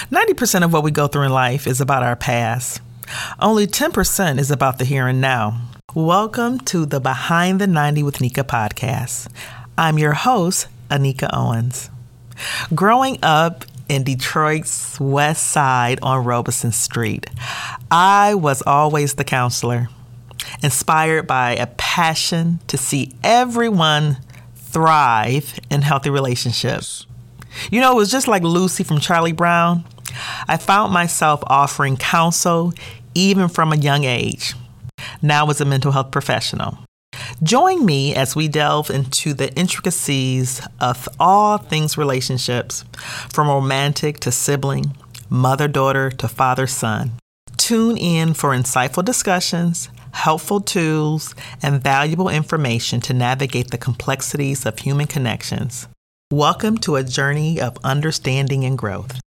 90% of what we go through in life is about our past. Only 10% is about the here and now. Welcome to the Behind the 90 with Nika podcast. I'm your host, Anika Owens. Growing up in Detroit's West Side on Robeson Street, I was always the counselor, inspired by a passion to see everyone thrive in healthy relationships. You know, it was just like Lucy from Charlie Brown. I found myself offering counsel even from a young age, now as a mental health professional. Join me as we delve into the intricacies of all things relationships, from romantic to sibling, mother-daughter to father-son. Tune in for insightful discussions, helpful tools, and valuable information to navigate the complexities of human connections. Welcome to a journey of understanding and growth.